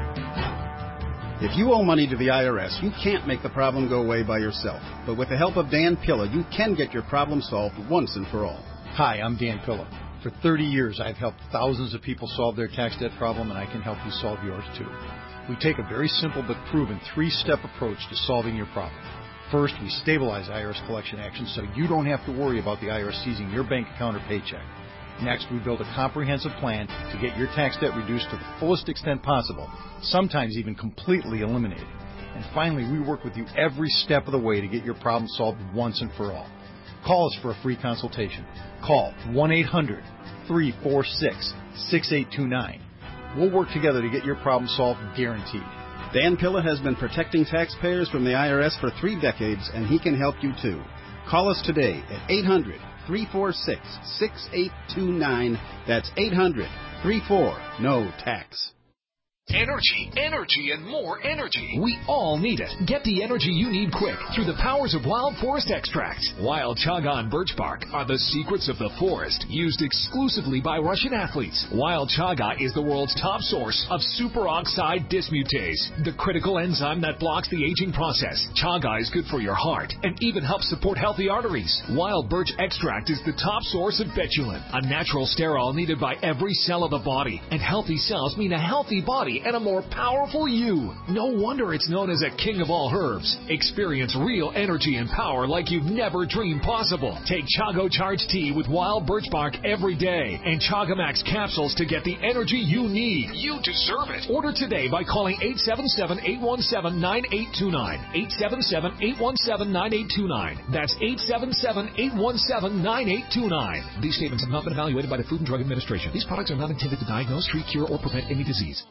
If you owe money to the I R S, you can't make the problem go away by yourself. But with the help of Dan Pilla, you can get your problem solved once and for all. Hi, I'm Dan Pilla. For thirty years, I've helped thousands of people solve their tax debt problem, and I can help you solve yours too. We take a very simple but proven three-step approach to solving your problem. First, we stabilize I R S collection actions so you don't have to worry about the I R S seizing your bank account or paycheck. Next, we build a comprehensive plan to get your tax debt reduced to the fullest extent possible, sometimes even completely eliminated. And finally, we work with you every step of the way to get your problem solved once and for all. Call us for a free consultation. Call one eight hundred, three four six, six eight two nine. We'll work together to get your problem solved, guaranteed. Dan Pilla has been protecting taxpayers from the I R S for three decades, and he can help you too. Call us today at eight hundred, three four six, six eight two nine. That's eight hundred, three four, N O tax. Energy, energy, and more energy. We all need it. Get the energy you need quick through the powers of Wild Forest Extracts. Wild chaga and birch bark are the secrets of the forest, used exclusively by Russian athletes. Wild chaga is the world's top source of superoxide dismutase, the critical enzyme that blocks the aging process. Chaga is good for your heart and even helps support healthy arteries. Wild birch extract is the top source of betulin, a natural sterol needed by every cell of the body. And healthy cells mean a healthy body and a more powerful you. No wonder it's known as a king of all herbs. Experience real energy and power like you've never dreamed possible. Take Chago Charge Tea with wild birch bark every day and Chaga Max capsules to get the energy you need. You deserve it. Order today by calling eight seven seven, eight one seven, nine eight two nine. eight seven seven, eight one seven, nine eight two nine. That's eight seven seven, eight one seven, nine eight two nine. These statements have not been evaluated by the Food and Drug Administration. These products are not intended to diagnose, treat, cure, or prevent any disease.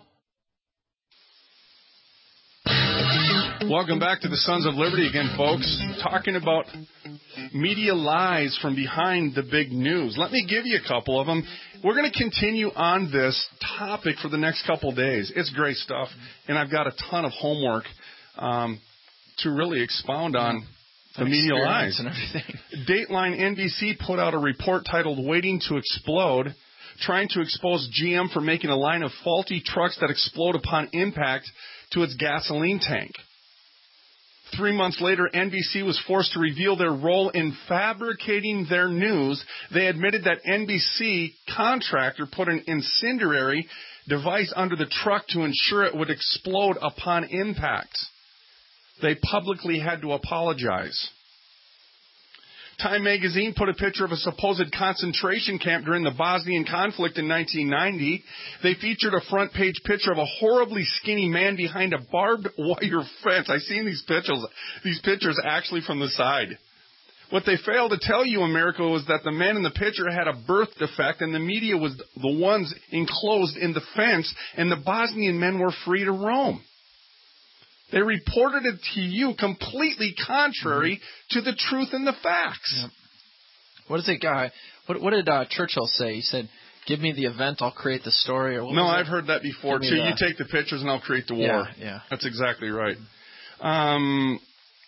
Welcome back to the Sons of Liberty again, folks. Talking about media lies from behind the big news. Let me give you a couple of them. We're going to continue on this topic for the next couple days. It's great stuff, and I've got a ton of homework um, to really expound on the media lies. And everything. Dateline N B C put out a report titled Waiting to Explode, trying to expose G M for making a line of faulty trucks that explode upon impact to its gasoline tank. Three months later, N B C was forced to reveal their role in fabricating their news. They admitted that N B C contractor put an incendiary device under the truck to ensure it would explode upon impact. They publicly had to apologize. Time magazine put a picture of a supposed concentration camp during the Bosnian conflict in nineteen ninety. They featured a front page picture of a horribly skinny man behind a barbed wire fence. I've seen these pictures, these pictures actually from the side. What they failed to tell you, America, was that the man in the picture had a birth defect and the media was the ones enclosed in the fence and the Bosnian men were free to roam. They reported it to you completely contrary mm-hmm. to the truth and the facts. Yep. What is it, guy? What, what did uh, Churchill say? He said, "Give me the event, I'll create the story." Or what no, was I've it? heard that before Give too. the... You take the pictures and I'll create the war. Yeah, yeah. That's exactly right. Um,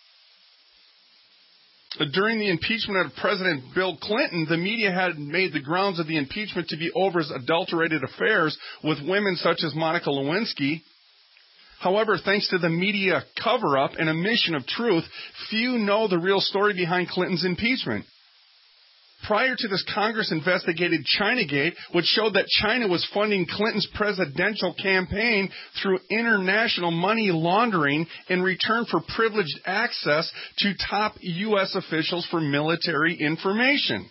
during the impeachment of President Bill Clinton, the media had made the grounds of the impeachment to be over his adulterated affairs with women such as Monica Lewinsky. However, thanks to the media cover-up and omission of truth, few know the real story behind Clinton's impeachment. Prior to this, Congress investigated Chinagate, which showed that China was funding Clinton's presidential campaign through international money laundering in return for privileged access to top U S officials for military information.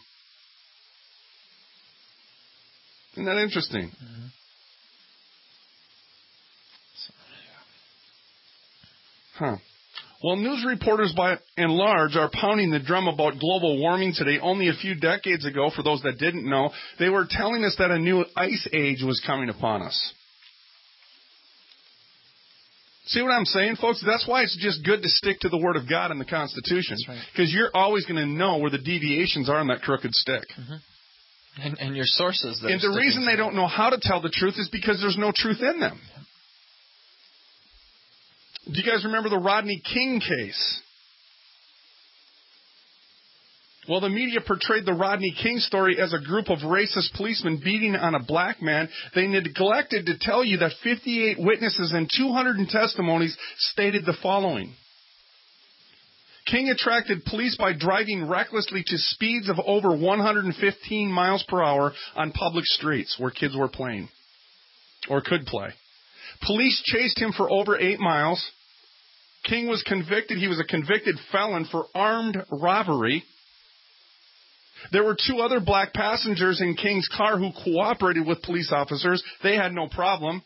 Isn't that interesting? Mm-hmm. Huh. Well, news reporters by and large are pounding the drum about global warming today. Only a few decades ago, for those that didn't know, they were telling us that a new ice age was coming upon us. See what I'm saying, folks? That's why it's just good to stick to the Word of God and the Constitution. Because right. You're always going to know where the deviations are on that crooked stick. Mm-hmm. And, and your sources. That and the reason they don't know how to tell the truth is because there's no truth in them. Do you guys remember the Rodney King case? Well, the media portrayed the Rodney King story as a group of racist policemen beating on a black man. They neglected to tell you that fifty-eight witnesses and two hundred testimonies stated the following. King attracted police by driving recklessly to speeds of over one hundred fifteen miles per hour on public streets where kids were playing or could play. Police chased him for over eight miles. King was convicted. He was a convicted felon for armed robbery. There were two other black passengers in King's car who cooperated with police officers. They had no problem.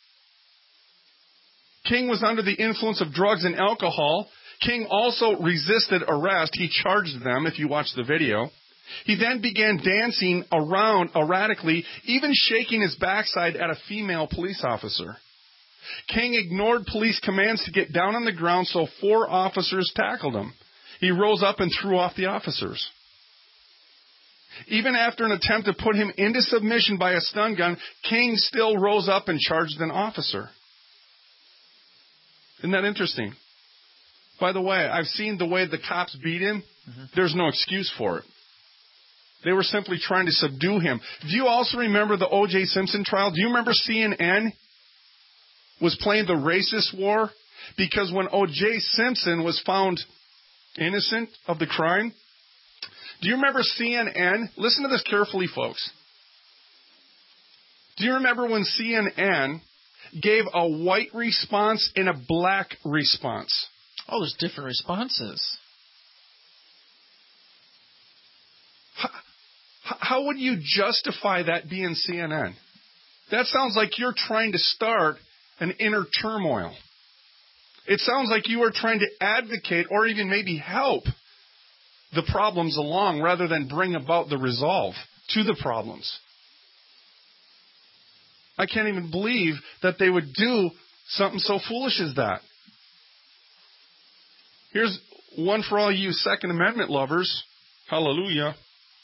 King was under the influence of drugs and alcohol. King also resisted arrest. He charged them, if you watch the video. He then began dancing around erratically, even shaking his backside at a female police officer. King ignored police commands to get down on the ground, so four officers tackled him. He rose up and threw off the officers. Even after an attempt to put him into submission by a stun gun, King still rose up and charged an officer. Isn't that interesting? By the way, I've seen the way the cops beat him. Mm-hmm. There's no excuse for it. They were simply trying to subdue him. Do you also remember the O J Simpson trial? Do you remember C N N was playing the racist war? Because when O J Simpson was found innocent of the crime, do you remember C N N? Listen to this carefully, folks. Do you remember when C N N gave a white response and a black response? Oh, there's different responses. How, how would you justify that being C N N? That sounds like you're trying to start an inner turmoil. It sounds like you are trying to advocate or even maybe help the problems along rather than bring about the resolve to the problems. I can't even believe that they would do something so foolish as that. Here's one for all you Second Amendment lovers. Hallelujah.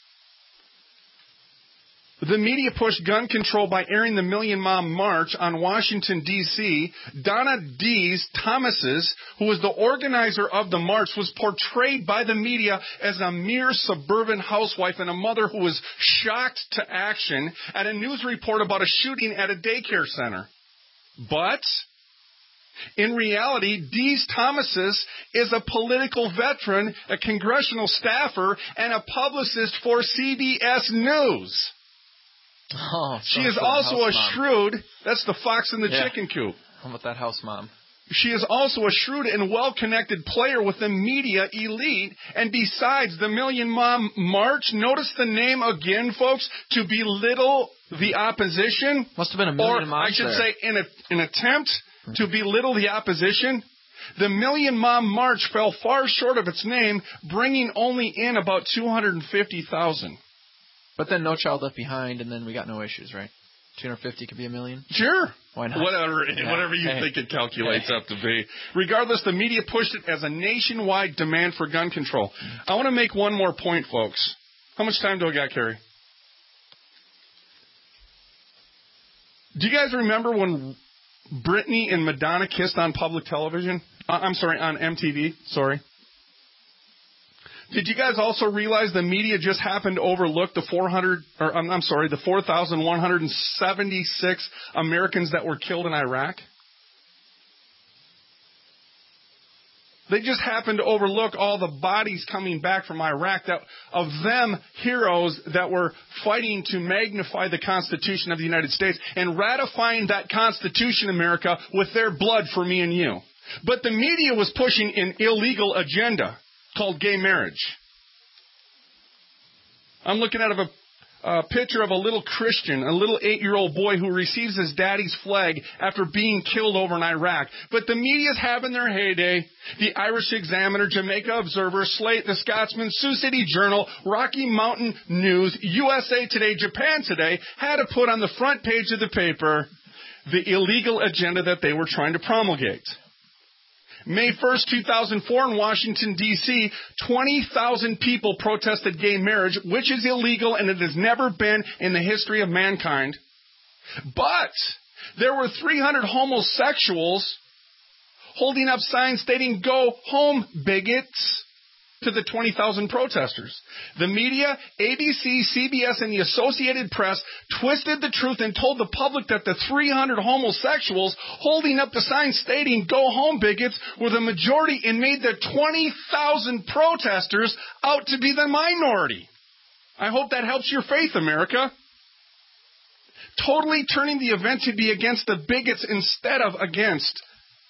The media pushed gun control by airing the Million Mom March on Washington, D C Donna Dees Thomases, who was the organizer of the march, was portrayed by the media as a mere suburban housewife and a mother who was shocked to action at a news report about a shooting at a daycare center. But in reality, Dees Thomases is a political veteran, a congressional staffer, and a publicist for C B S News. Oh, she is also a mom. shrewd, that's the fox in the yeah. chicken coop. How about that house mom? She is also a shrewd and well-connected player with the media elite. And besides the Million Mom March, notice the name again, folks, to belittle the opposition. Must have been a million or moms I should there. say, in a, an attempt to belittle the opposition. The Million Mom March fell far short of its name, bringing only in about two hundred fifty thousand. But then No Child Left Behind, and then we got no issues, right? two hundred fifty could be a million? Sure. Why not? Whatever, yeah. whatever you hey. think it calculates hey. up to be. Regardless, the media pushed it as a nationwide demand for gun control. I want to make one more point, folks. How much time do I got, Carrie? Do you guys remember when Britney and Madonna kissed on public television? Uh, I'm sorry, on M T V. Sorry. Did you guys also realize the media just happened to overlook the four hundred, or I'm, I'm sorry, the four thousand one hundred seventy-six Americans that were killed in Iraq? They just happened to overlook all the bodies coming back from Iraq that, of them heroes that were fighting to magnify the Constitution of the United States and ratifying that Constitution, America, with their blood for me and you. But the media was pushing an illegal agenda called gay marriage. I'm looking at a A picture of a little Christian, a little eight-year-old boy who receives his daddy's flag after being killed over in Iraq. But the media's having their heyday. The Irish Examiner, Jamaica Observer, Slate, The Scotsman, Sioux City Journal, Rocky Mountain News, U S A Today, Japan Today had to put on the front page of the paper the illegal agenda that they were trying to promulgate. May first, two thousand four in Washington, D C, twenty thousand people protested gay marriage, which is illegal and it has never been in the history of mankind. But there were three hundred homosexuals holding up signs stating, "Go home, bigots," to the twenty thousand protesters. The media, A B C, C B S, and the Associated Press twisted the truth and told the public that the three hundred homosexuals holding up the sign stating, "Go home, bigots," were the majority and made the twenty thousand protesters out to be the minority. I hope that helps your faith, America. Totally turning the event to be against the bigots instead of against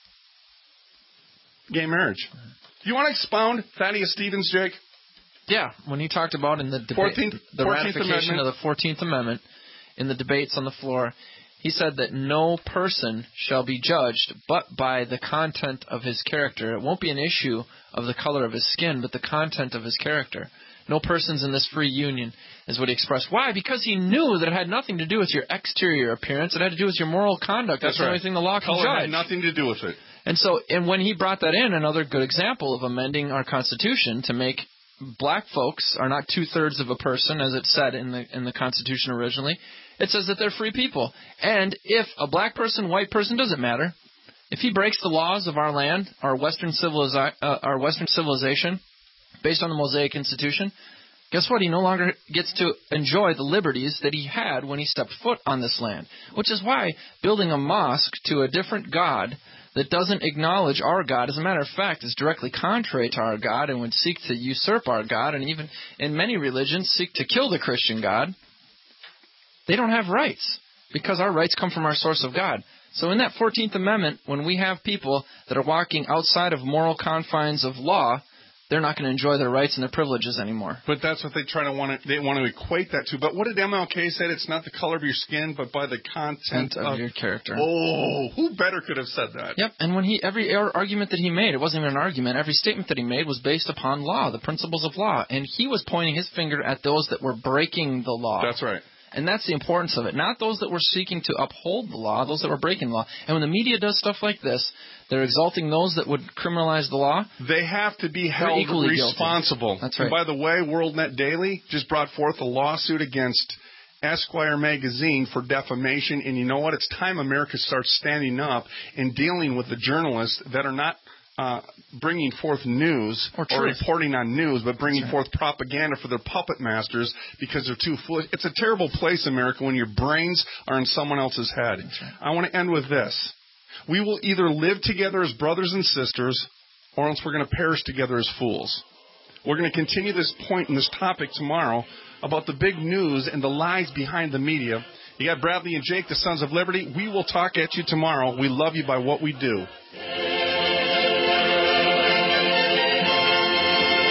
gay marriage. Do you want to expound Thaddeus Stevens, Jake? Yeah, when he talked about in the debate, fourteenth, the fourteenth ratification Amendment. of the fourteenth Amendment in the debates on the floor, he said that no person shall be judged but by the content of his character. It won't be an issue of the color of his skin, but the content of his character. No persons in this free union, is what he expressed. Why? Because he knew that it had nothing to do with your exterior appearance. It had to do with your moral conduct. That's, That's the right. only thing the law can Color judge. had nothing to do with it. And so, and when he brought that in, another good example of amending our Constitution to make black folks are not two-thirds of a person, as it said in the in the Constitution originally. It says that they're free people. And if a black person, white person, doesn't matter. If he breaks the laws of our land, our Western, civiliza- uh, our Western civilization, based on the Mosaic Institution, guess what? He no longer gets to enjoy the liberties that he had when he stepped foot on this land. Which is why building a mosque to a different God that doesn't acknowledge our God, as a matter of fact, is directly contrary to our God and would seek to usurp our God, and even in many religions seek to kill the Christian God, they don't have rights because our rights come from our source of God. So in that fourteenth Amendment, when we have people that are walking outside of moral confines of law, they're not going to enjoy their rights and their privileges anymore. But that's what they try to want to, they want to equate that to. But what did M L K say? It's not the color of your skin, but by the content of, of your character. Oh, who better could have said that? Yep. And when he, every argument that he made, it wasn't even an argument. Every statement that he made was based upon law, the principles of law. And he was pointing his finger at those that were breaking the law. That's right. And that's the importance of it. Not those that were seeking to uphold the law, those that were breaking the law. And when the media does stuff like this, they're exalting those that would criminalize the law. They have to be held responsible. That's right. And by the way, WorldNet Daily just brought forth a lawsuit against Esquire magazine for defamation. And you know what? It's time America starts standing up and dealing with the journalists that are not Uh, bringing forth news or, or reporting on news, but bringing right. forth propaganda for their puppet masters because they're too foolish. It's a terrible place, America, when your brains are in someone else's head. Right. I want to end with this. We will either live together as brothers and sisters, or else we're going to perish together as fools. We're going to continue this point in this topic tomorrow about the big news and the lies behind the media. You got Bradley and Jake, the Sons of Liberty. We will talk at you tomorrow. We love you by what we do.